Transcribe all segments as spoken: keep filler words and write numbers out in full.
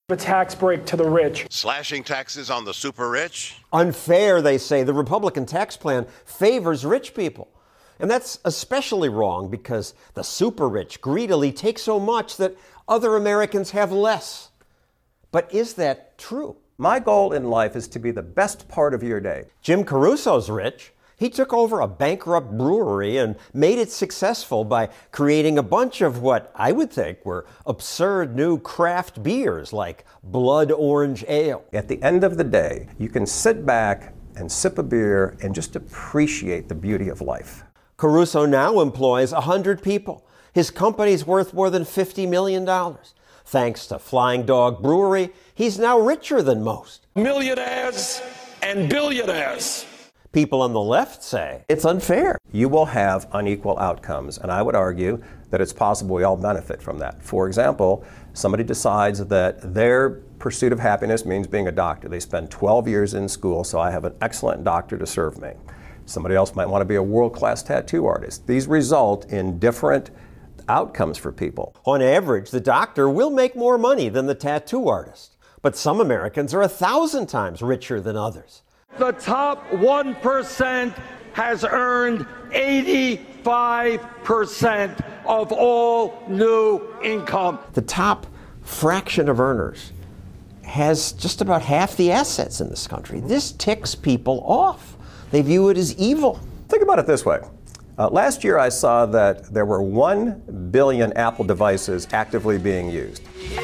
A tax break to the rich. Slashing taxes on the super rich. Unfair, they say. The Republican tax plan favors rich people. And that's especially wrong because the super rich greedily take so much that other Americans have less. But is that true? My goal in life is to be the best part of your day. Jim Caruso's rich. He took over a bankrupt brewery and made it successful by creating a bunch of what I would think were absurd new craft beers like Blood Orange Ale. At the end of the day, you can sit back and sip a beer and just appreciate the beauty of life. Caruso now employs one hundred people. His company's worth more than fifty million dollars. Thanks to Flying Dog Brewery, he's now richer than most. Millionaires and billionaires. People on the left say it's unfair. You will have unequal outcomes, and I would argue that it's possible we all benefit from that. For example, somebody decides that their pursuit of happiness means being a doctor. They spend twelve years in school, so I have an excellent doctor to serve me. Somebody else might want to be a world-class tattoo artist. These result in different outcomes for people. On average, the doctor will make more money than the tattoo artist, but some Americans are a thousand times richer than others. The top one percent has earned eighty-five percent of all new income. The top fraction of earners has just about half the assets in this country. This ticks people off. They view it as evil. Think about it this way. Uh, last year I saw that there were one billion Apple devices actively being used.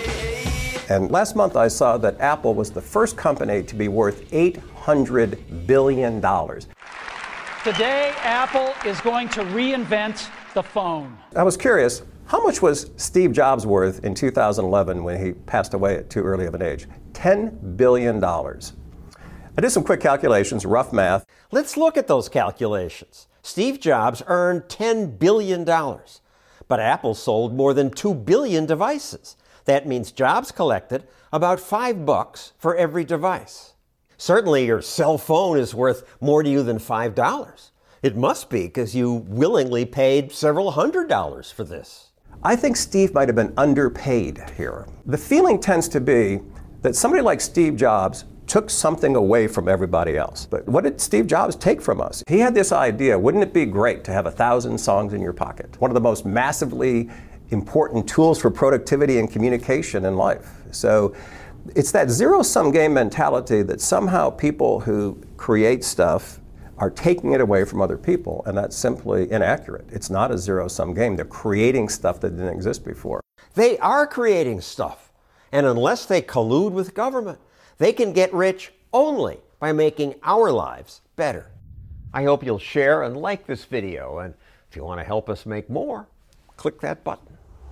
And last month I saw that Apple was the first company to be worth eight hundred billion dollars. Today, Apple is going to reinvent the phone. I was curious, how much was Steve Jobs worth in two thousand eleven when he passed away at too early of an age? ten billion dollars. I did some quick calculations, rough math. Let's look at those calculations. Steve Jobs earned ten billion dollars, but Apple sold more than two billion devices. That means Jobs collected about five bucks for every device. Certainly your cell phone is worth more to you than five dollars. It must be because you willingly paid several hundred dollars for this. I think Steve might have been underpaid here. The feeling tends to be that somebody like Steve Jobs took something away from everybody else. But what did Steve Jobs take from us? He had this idea, wouldn't it be great to have a thousand songs in your pocket? One of the most massively important tools for productivity and communication in life. So it's that zero-sum game mentality that somehow people who create stuff are taking it away from other people, and that's simply inaccurate. It's not a zero-sum game. They're creating stuff that didn't exist before. They are creating stuff, and unless they collude with government, they can get rich only by making our lives better. I hope you'll share and like this video, and if you want to help us make more, click that button.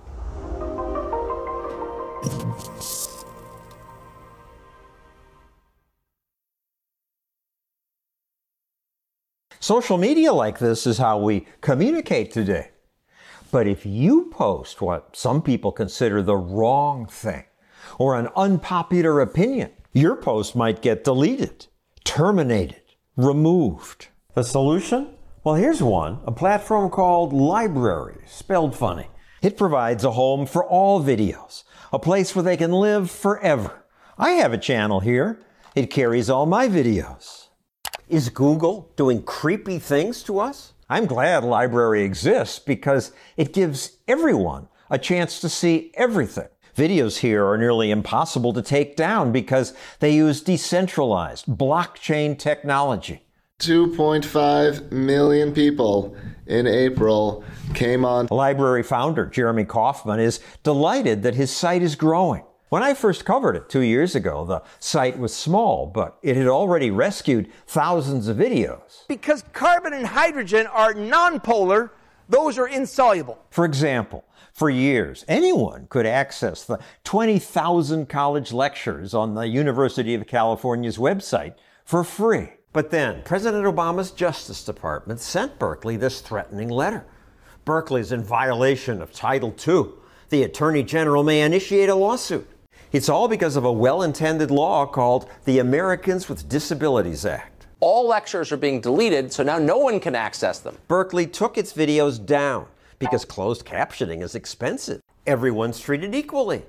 Social media like this is how we communicate today. But if you post what some people consider the wrong thing, or an unpopular opinion, your post might get deleted, terminated, removed. The solution? Well, here's one, a platform called LBRY, spelled funny. It provides a home for all videos, a place where they can live forever. I have a channel here. It carries all my videos. Is Google doing creepy things to us? I'm glad LBRY exists because it gives everyone a chance to see everything. Videos here are nearly impossible to take down because they use decentralized blockchain technology. two point five million people in April came on. LBRY founder Jeremy Kauffman is delighted that his site is growing. When I first covered it two years ago, the site was small, but it had already rescued thousands of videos. Because carbon and hydrogen are nonpolar, those are insoluble. For example, for years, anyone could access the twenty thousand college lectures on the University of California's website for free. But then, President Obama's Justice Department sent Berkeley this threatening letter. Berkeley's in violation of Title two. The Attorney General may initiate a lawsuit. It's all because of a well-intended law called the Americans with Disabilities Act. All lectures are being deleted, so now no one can access them. Berkeley took its videos down because closed captioning is expensive. Everyone's treated equally.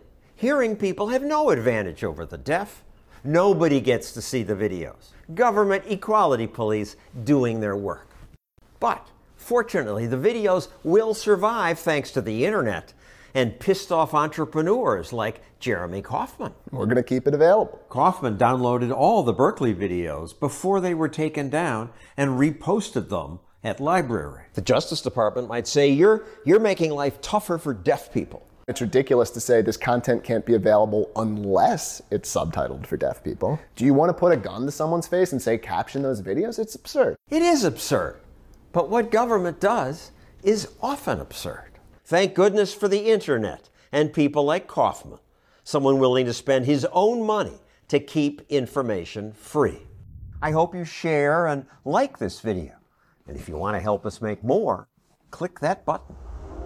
Hearing people have no advantage over the deaf. Nobody gets to see the videos. Government equality police doing their work. But fortunately, the videos will survive thanks to the internet and pissed off entrepreneurs like Jeremy Kauffman. We're going to keep it available. Kauffman downloaded all the Berkeley videos before they were taken down and reposted them at library. The Justice Department might say, you're, you're making life tougher for deaf people. It's ridiculous to say this content can't be available unless it's subtitled for deaf people. Do you want to put a gun to someone's face and say, caption those videos? It's absurd. It is absurd. But what government does is often absurd. Thank goodness for the internet and people like Kauffman, someone willing to spend his own money to keep information free. I hope you share and like this video. And if you want to help us make more, click that button.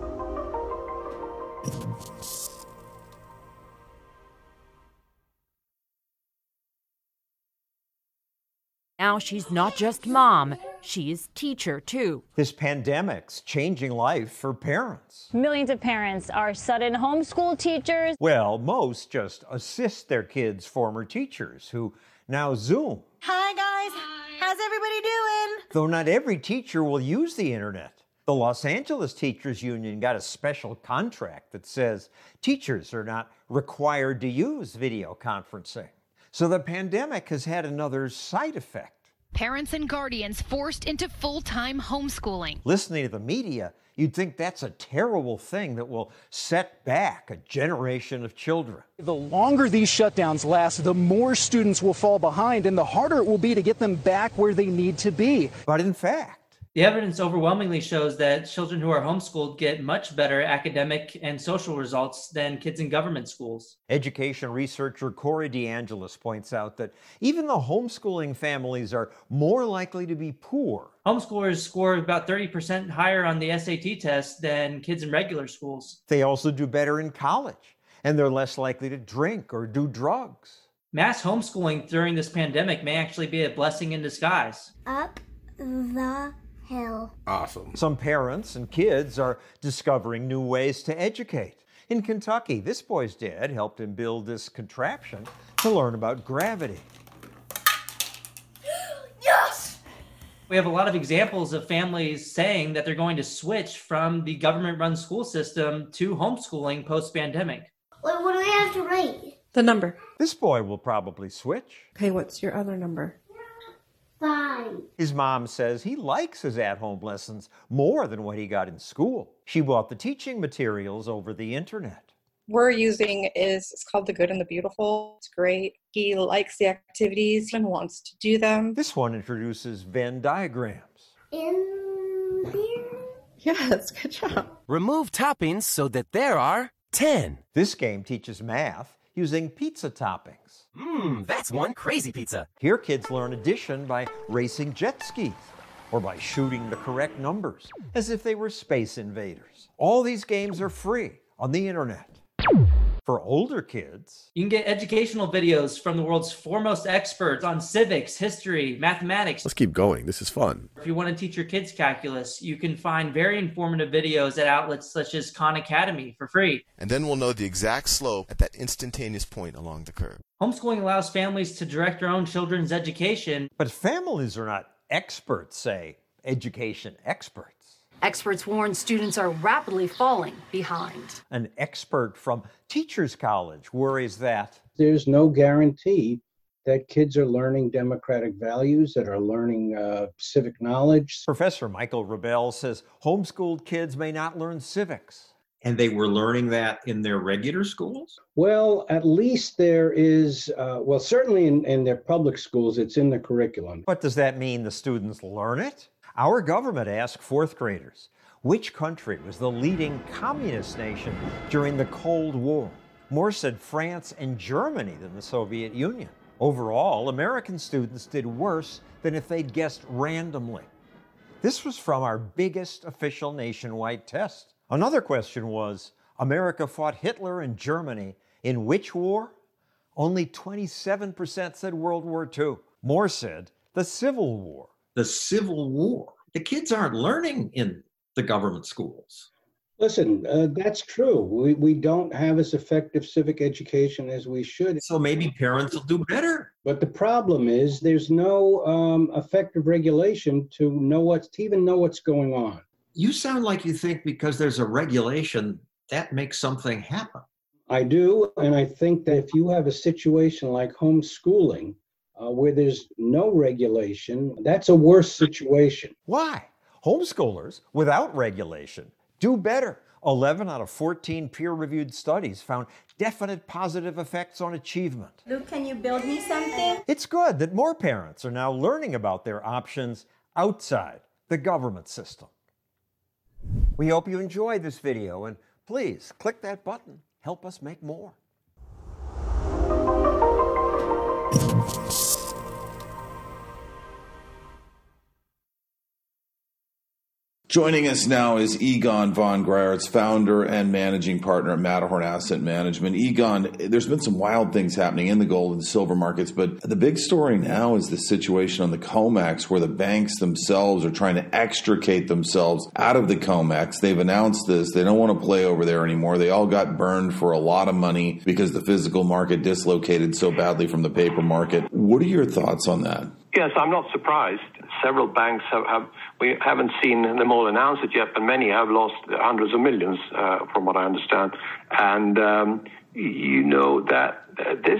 Now she's not just mom, she is teacher too. This pandemic's changing life for parents. Millions of parents are sudden homeschool teachers. Well, most just assist their kids' former teachers who now Zoom. Hi guys, how's everybody doing? Though not every teacher will use the internet. The Los Angeles Teachers Union got a special contract that says teachers are not required to use video conferencing. So the pandemic has had another side effect. Parents and guardians forced into full-time homeschooling. Listening to the media, you'd think that's a terrible thing that will set back a generation of children. The longer these shutdowns last, the more students will fall behind and the harder it will be to get them back where they need to be. But in fact, the evidence overwhelmingly shows that children who are homeschooled get much better academic and social results than kids in government schools. Education researcher Corey DeAngelis points out that even the homeschooling families are more likely to be poor. Homeschoolers score about thirty percent higher on the S A T test than kids in regular schools. They also do better in college, and they're less likely to drink or do drugs. Mass homeschooling during this pandemic may actually be a blessing in disguise. Up the hill. Awesome. Some parents and kids are discovering new ways to educate. In Kentucky, this boy's dad helped him build this contraption to learn about gravity. Yes! We have a lot of examples of families saying that they're going to switch from the government-run school system to homeschooling post-pandemic. What, what do we have to write? The number. This boy will probably switch. Okay, what's your other number? Five. His mom says he likes his at-home lessons more than what he got in school. She bought the teaching materials over the internet. We're using is it's called The Good and the Beautiful. It's great. He likes the activities and wants to do them. This one introduces Venn diagrams. In here? Yes, good job. Remove toppings so that there are ten. This game teaches math using pizza toppings. Mmm, that's one crazy pizza. Here kids learn addition by racing jet skis or by shooting the correct numbers as if they were space invaders. All these games are free on the internet. For older kids, you can get educational videos from the world's foremost experts on civics, history, mathematics. Let's keep going. This is fun. If you want to teach your kids calculus, you can find very informative videos at outlets such as Khan Academy for free. And then we'll know the exact slope at that instantaneous point along the curve. Homeschooling allows families to direct their own children's education. But families are not experts, say, education experts. Experts warn students are rapidly falling behind. An expert from Teachers College worries that there's no guarantee that kids are learning democratic values, that are learning uh, civic knowledge. Professor Michael Rebell says homeschooled kids may not learn civics. And they were learning that in their regular schools? Well, at least there is, uh, well, certainly in, in their public schools, it's in the curriculum. But does that mean the students learn it? Our government asked fourth graders, which country was the leading communist nation during the Cold War? More said France and Germany than the Soviet Union. Overall, American students did worse than if they'd guessed randomly. This was from our biggest official nationwide test. Another question was, America fought Hitler and Germany in which war? Only twenty-seven percent said World War Two. More said the Civil War. The Civil War. The kids aren't learning in the government schools. Listen, uh, that's true. We, we don't have as effective civic education as we should. So maybe parents will do better. But the problem is there's no um, effective regulation to know what's, to even know what's going on. You sound like you think because there's a regulation, that makes something happen. I do, and I think that if you have a situation like homeschooling, uh, where there's no regulation, that's a worse situation. Why? Homeschoolers, without regulation, do better. eleven out of fourteen peer-reviewed studies found definite positive effects on achievement. Luke, can you build me something? It's good that more parents are now learning about their options outside the government system. We hope you enjoyed this video, and please click that button. Help us make more. Joining us now is Egon von Greyerz, founder and managing partner at Matterhorn Asset Management. Egon, there's been some wild things happening in the gold and silver markets, but the big story now is the situation on the COMEX, where the banks themselves are trying to extricate themselves out of the COMEX. They've announced this. They don't want to play over there anymore. They all got burned for a lot of money because the physical market dislocated so badly from the paper market. What are your thoughts on that? Yes, I'm not surprised. Several banks have, have we haven't seen them all announce it yet, but many have lost hundreds of millions, uh, from what I understand. And um, you know that uh, this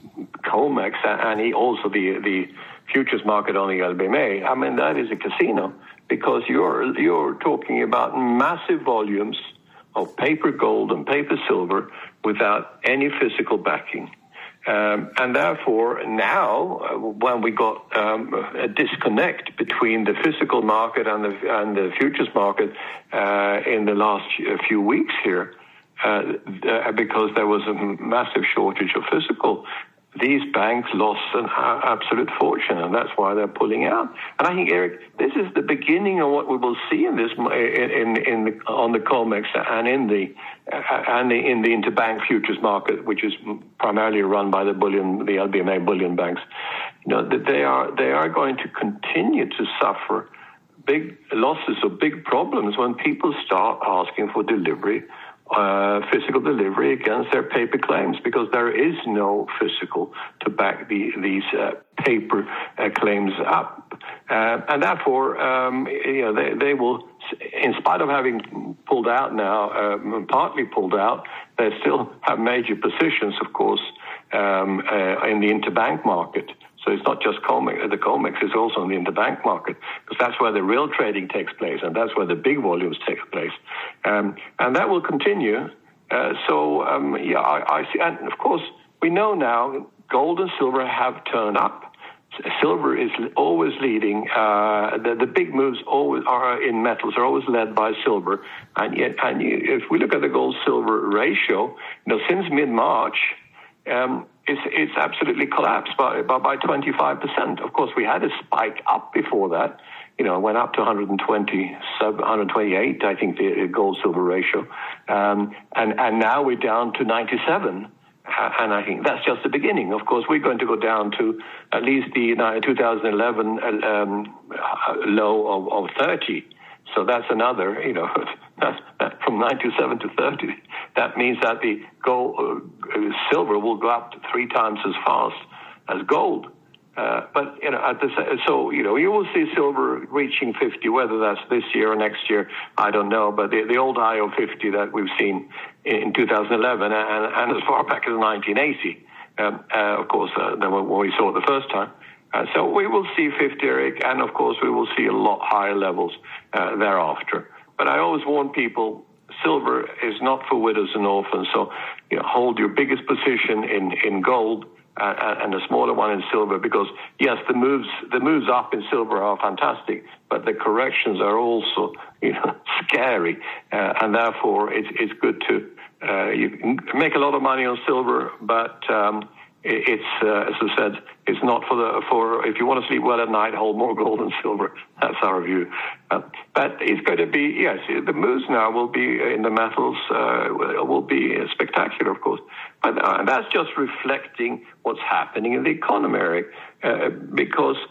COMEX and also the the futures market on the L B M A, I mean, that is a casino, because you're you're talking about massive volumes of paper gold and paper silver without any physical backing. Um, and therefore, now, uh, when we got um, a disconnect between the physical market and the, and the futures market uh, in the last few weeks here, uh, uh, because there was a massive shortage of physical, these banks lost an uh, absolute fortune, and that's why they're pulling out. And I think, Eric, this is the beginning of what we will see in this in in, in the, on the COMEX and in the uh, and the, in the interbank futures market, which is primarily run by the bullion, the L B M A bullion banks. You know that they are they are going to continue to suffer big losses or big problems when people start asking for delivery. Uh, physical delivery against their paper claims, because there is no physical to back the, these uh, paper uh, claims up. Uh, and therefore, um, you know, they, they will, in spite of having pulled out now, um, partly pulled out, they still have major positions, of course, um, uh, in the interbank market. So it's not just COMEX, the COMEX, it's also in the interbank market, because that's where the real trading takes place, and that's where the big volumes take place. Um, and that will continue. Uh, so, um, yeah, I, I see. And, of course, we know now gold and silver have turned up. Silver is always leading. Uh, the, the big moves always are in metals are always led by silver. And yet, and you, if we look at the gold-silver ratio, you know, since mid-March, um, It's, it's absolutely collapsed by, by, by twenty-five percent. Of course, we had a spike up before that. You know, it went up to one twenty-seven, one twenty-eight, I think, the gold-silver ratio. Um, and, and now we're down to ninety-seven. Uh, and I think that's just the beginning. Of course, we're going to go down to at least the two thousand eleven um, low of, of thirty. So that's another, you know, that's, that from ninety-seven to thirty. That means that the gold, uh, silver will go up to three times as fast as gold. Uh, but, you know, at the, so, you know, you will see silver reaching fifty, whether that's this year or next year, I don't know. But the, the old high of fifty that we've seen in two thousand eleven and, and as far back as nineteen eighty, um, uh, of course, uh, when we saw it the first time. Uh, so we will see fifty, Eric, and of course we will see a lot higher levels uh, thereafter. But I always warn people, silver is not for widows and orphans. So, you know, hold your biggest position in, in gold uh, and a smaller one in silver, because yes, the moves the moves up in silver are fantastic, but the corrections are also, you know, scary, uh, and therefore it's it's good to uh, you can make a lot of money on silver, but um, it's uh, as I said, it's not for the for if you want to sleep well at night, hold more gold and silver. That's our view. Uh, but it's going to be, yes, the moves now will be in the metals uh, will be spectacular, of course. But uh, and that's just reflecting what's happening in the economy, Eric, uh, because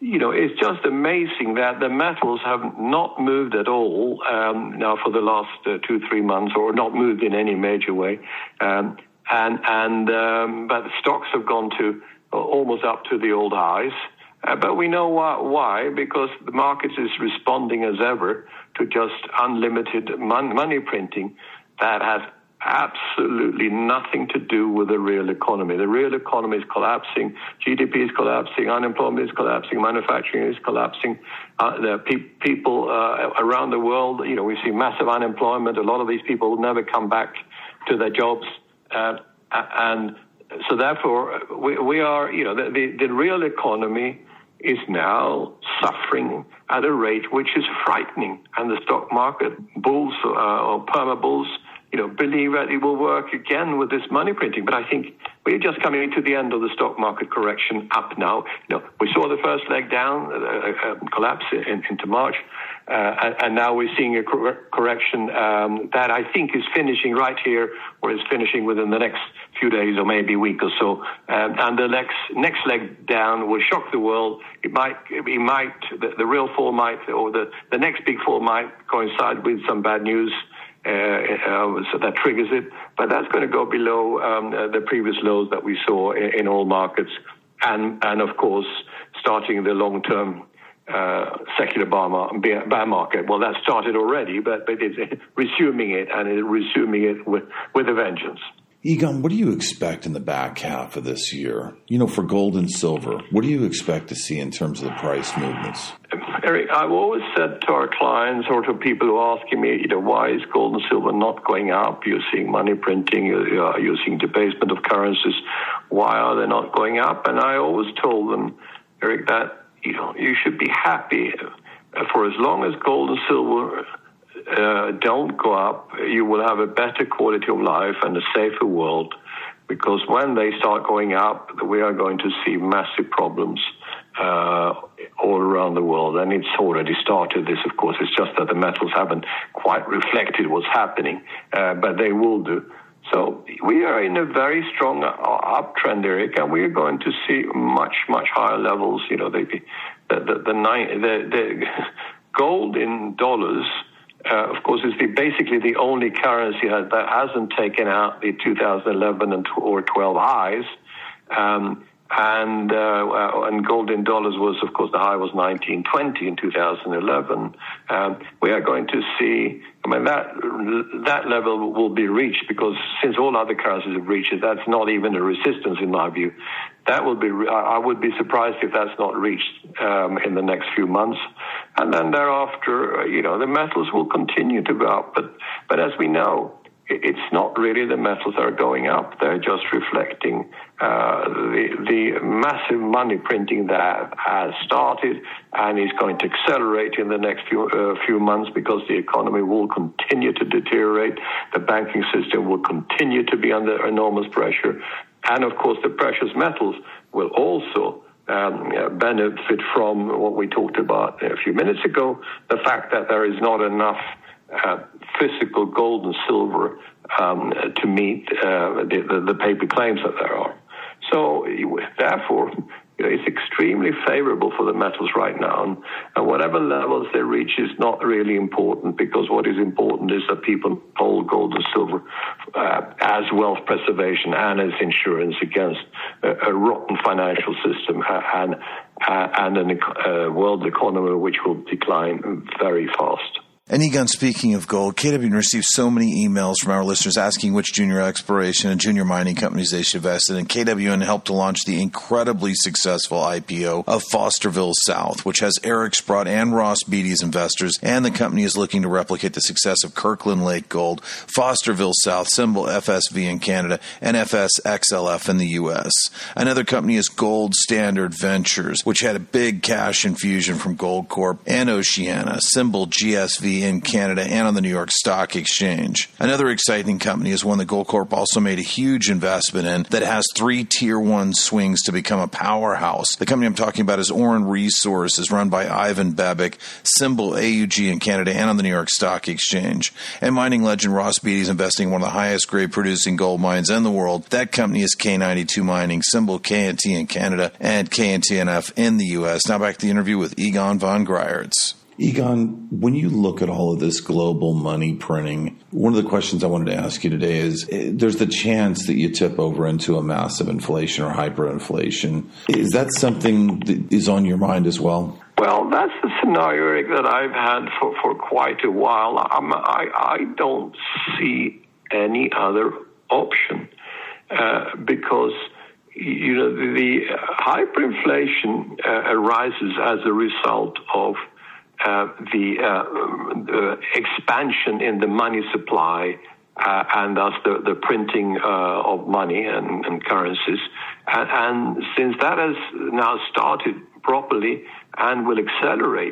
you know, it's just amazing that the metals have not moved at all um, now for the last uh, two, three months, or not moved in any major way. Um, and and um, but the stocks have gone to uh, almost up to the old highs. Uh, but we know why, why, because the market is responding as ever to just unlimited mon- money printing that has absolutely nothing to do with the real economy. The real economy is collapsing. G D P is collapsing. Unemployment is collapsing. Manufacturing is collapsing. Uh, the pe- people uh, around the world, you know, we see massive unemployment. A lot of these people will never come back to their jobs. Uh, and so therefore, we, we are, you know, the, the, the real economy is now suffering at a rate which is frightening. And the stock market bulls uh, or perma bulls, you know, believe that it will work again with this money printing. But I think we're just coming to the end of the stock market correction up now. You know, we saw the first leg down, uh, uh, collapse in, into March, uh, and, and now we're seeing a cor- correction um, that I think is finishing right here, or is finishing within the next few days or maybe a week or so. Um, and the next next leg down will shock the world. It might, it might, the, the real fall might, or the, the next big fall might coincide with some bad news. Uh, uh, so that triggers it, but that's going to go below um, uh, the previous lows that we saw in, in all markets, and and of course starting the long-term uh, secular bear, mar- bear market. Well, that started already, but but it's resuming it, and it's resuming it with with a vengeance. Egon, what do you expect in the back half of this year? You know, for gold and silver, what do you expect to see in terms of the price movements? Eric, I've always said to our clients, or to people who are asking me, you know, why is gold and silver not going up? You're seeing money printing, you're, you're seeing debasement of currencies. Why are they not going up? And I always told them, Eric, that, you know, you should be happy for as long as gold and silver Uh, don't go up, you will have a better quality of life and a safer world, because when they start going up, we are going to see massive problems uh, all around the world. And it's already started this, of course. It's just that the metals haven't quite reflected what's happening, uh, but they will do. So we are in a very strong uptrend, Eric, and we are going to see much, much higher levels. You know, the, the, the, the, nine, the, the gold in dollars, Uh, of course, is the, basically the only currency that, that hasn't taken out the two thousand eleven and or twelve highs, um, and uh, and gold in dollars was, of course, the high was nineteen twenty in two thousand eleven. Um, we are going to see, I mean, that that level will be reached, because since all other currencies have reached it, that's not even a resistance in my view. That will be, I would be surprised if that's not reached um, in the next few months. And then thereafter, you know, the metals will continue to go up. But, but as we know, it's not really the metals that are going up. They're just reflecting uh, the, the massive money printing that has started and is going to accelerate in the next few, uh, few months, because the economy will continue to deteriorate. The banking system will continue to be under enormous pressure. And, of course, the precious metals will also um, benefit from what we talked about a few minutes ago, the fact that there is not enough uh, physical gold and silver um, to meet uh, the, the, the paper claims that there are. So, therefore, you know, it's extremely favorable for the metals right now. And, and whatever levels they reach is not really important, because what is important is that people hold gold and silver uh, as wealth preservation and as insurance against a, a rotten financial system and, uh, and a uh, world economy which will decline very fast. And Egon, speaking of gold, K W received so many emails from our listeners asking which junior exploration and junior mining companies they should invest in. And K W N helped to launch the incredibly successful I P O of Fosterville South, which has Eric Sprott and Ross Beatty as investors. And the company is looking to replicate the success of Kirkland Lake Gold, Fosterville South, symbol F S V in Canada, and F S X L F in the U S. Another company is Gold Standard Ventures, which had a big cash infusion from Goldcorp and Oceana, symbol G S V T in Canada and on the New York Stock Exchange. Another exciting company is one that Goldcorp also made a huge investment in that has three tier one swings to become a powerhouse. The company I'm talking about is Orin Resources, run by Ivan Babik, symbol A U G in Canada and on the New York Stock Exchange. And mining legend Ross Beatty is investing in one of the highest grade producing gold mines in the world. That company is K ninety-two Mining, symbol K N T in Canada and K N T N F in the U S. Now back to the interview with Egon von Greyerz. Egon, when you look at all of this global money printing, one of the questions I wanted to ask you today is, there's the chance that you tip over into a massive inflation or hyperinflation. Is that something that is on your mind as well? Well, that's the scenario, Eric, that I've had for, for quite a while. I'm, I, I don't see any other option uh, because, you know, the, the hyperinflation uh, arises as a result of uh, the, uh, the expansion in the money supply uh, and thus the, the printing uh, of money and, and currencies. And, and since that has now started properly and will accelerate,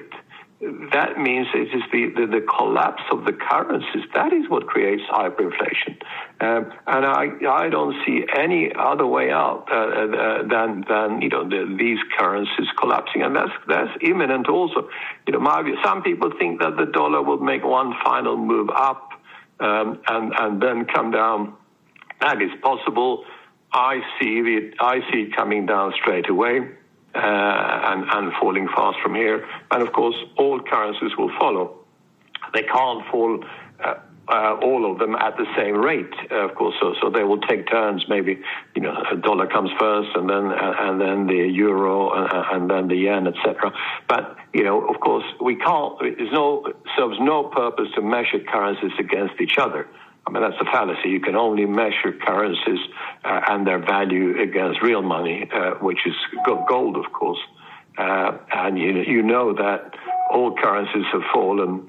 that means it is the, the, the collapse of the currencies. That is what creates hyperinflation. Um, and I, I don't see any other way out uh, uh, than, than you know, the, these currencies collapsing. And that's, that's imminent also. You know, my view, some people think that the dollar will make one final move up um, and, and then come down. That is possible. I see it, I see it coming down straight away. Uh, and, and falling fast from here. And of course, all currencies will follow. They can't fall, uh, uh, all of them at the same rate, uh, of course. So, so they will take turns. Maybe, you know, a dollar comes first, and then uh, and then the euro, uh, and then the yen, et cetera. But you know, of course, we can't. There's no serves no purpose to measure currencies against each other. I mean, that's a fallacy. You can only measure currencies uh, and their value against real money, uh, which is gold, of course. Uh, and you, you know that all currencies have fallen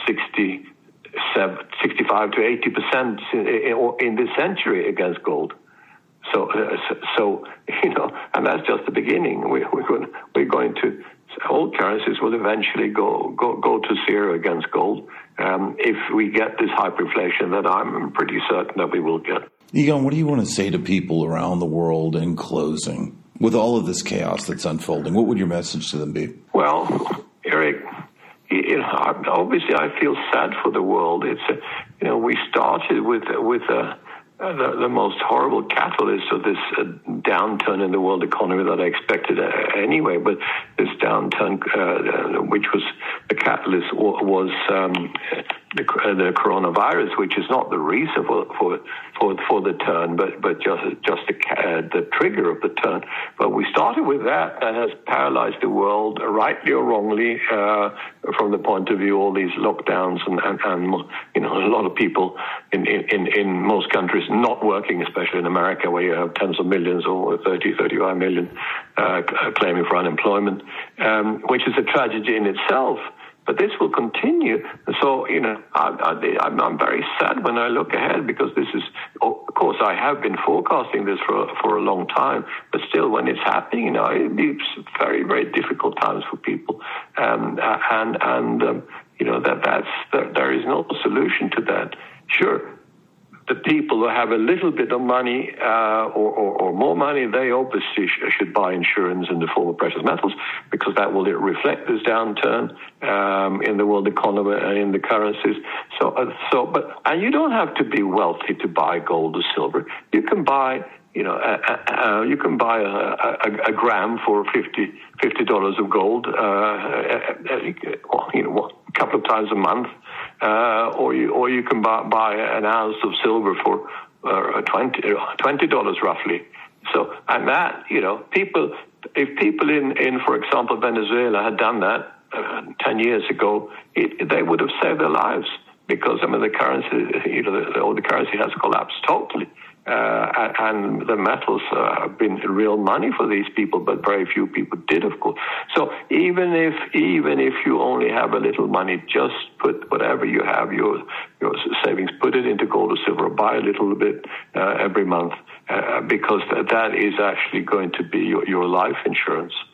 sixty-seven, sixty-five to eighty percent in, in this century against gold. So, uh, so you know, and that's just the beginning. We, we're going, we're going to, all currencies will eventually go go, go to zero against gold. Um, if we get this hyperinflation that I'm pretty certain that we will get. Egon, what do you want to say to people around the world in closing? With all of this chaos that's unfolding, what would your message to them be? Well, Eric, you know, obviously I feel sad for the world. It's a, you know, we started with with a, Uh, the, the most horrible catalyst of this uh, downturn in the world economy that I expected uh, anyway. But this downturn, uh, which was the catalyst, was um, the, uh, the coronavirus, which is not the reason for for for, for the turn, but but just just the, uh, the trigger of the turn. But we started with that, that has paralyzed the world, rightly or wrongly, uh, from the point of view all these lockdowns and, and, and you know, a lot of people in in, in most countries not working, especially in America, where you have tens of millions or thirty, thirty-five million uh, claiming for unemployment, um, which is a tragedy in itself. But this will continue. So, you know, I, I, I'm very sad when I look ahead, because this is, of course, I have been forecasting this for for a long time, but still, when it's happening, you know, it'll be very, very difficult times for people. Um, and, and um, you know, that that's that there is no solution to that. Sure, the people who have a little bit of money uh, or, or, or more money, they obviously sh- should buy insurance in the form of precious metals, because that will reflect this downturn um, in the world economy and in the currencies. So, uh, so, but and you don't have to be wealthy to buy gold or silver. You can buy, you know, uh, uh, you can buy a, a, a gram for fifty dollars of gold, uh, uh, you know, a couple of times a month. Uh, or you, or you can buy, buy an ounce of silver for uh, twenty dollars roughly. So, and that, you know, people, if people in, in, for example, Venezuela had done that uh, ten years ago, it, they would have saved their lives, because, I mean, the currency, you know, the, the, the currency has collapsed totally. Uh, and the metals uh, have been real money for these people, but very few people did, of course. So even if even if you only have a little money, just put whatever you have, your your savings, put it into gold or silver, buy a little bit uh, every month, uh, because that, that is actually going to be your, your life insurance.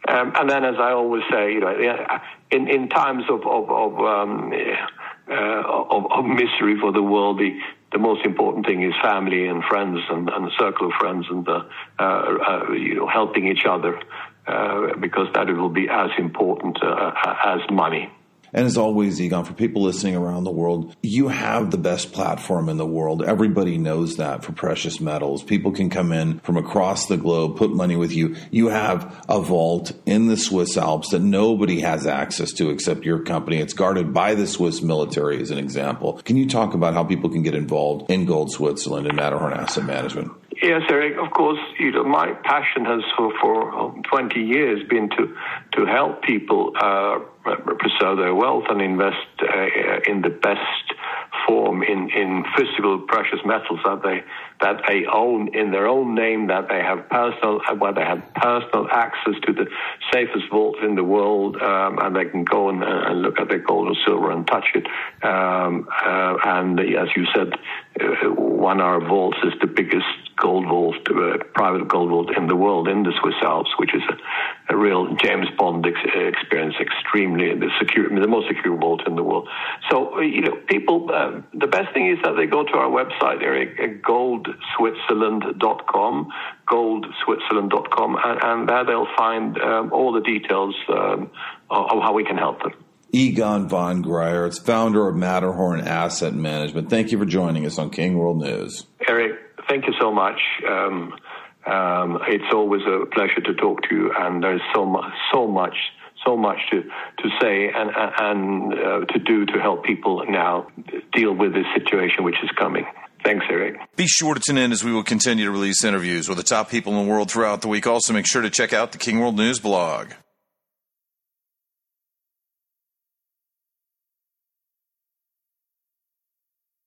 Um, and then, as I always say, you know, in, in times of of of, um, uh, of of misery for the world, the the most important thing is family and friends and, and a circle of friends and uh, uh, uh, you know, helping each other, uh, because that will be as important uh, as money. And as always, Egon, for people listening around the world, you have the best platform in the world. Everybody knows that for precious metals. People can come in from across the globe, put money with you. You have a vault in the Swiss Alps that nobody has access to except your company. It's guarded by the Swiss military, as an example. Can you talk about how people can get involved in Gold Switzerland and Matterhorn Asset Management? Yes, Eric. Of course, you know, my passion has for, for twenty years been to to help people uh, preserve their wealth and invest uh, in the best form in, in physical precious metals that they that they own in their own name, that they have personal, where they have personal access to the safest vaults in the world, um, and they can go and, uh, and look at their gold or silver and touch it. Um, uh, and uh, as you said, uh, one of our vaults is the biggest gold vault, uh, private gold vault in the world in the Swiss Alps, which is a, a real James Bond ex- experience, extremely the secure, the most secure vault in the world. So, you know, people, uh, the best thing is that they go to our website, Eric, uh, gold switzerland dot com, gold switzerland dot com, and, and there they'll find um, all the details um, of, of how we can help them. Egon von Greyerz, founder of Matterhorn Asset Management. Thank you for joining us on King World News. Eric, thank you so much. Um, um, it's always a pleasure to talk to you, and there's so much, so much, so much to, to say and, and uh, to do to help people now deal with this situation which is coming. Thanks, Eric. Be sure to tune in as we will continue to release interviews with the top people in the world throughout the week. Also, make sure to check out the King World News blog.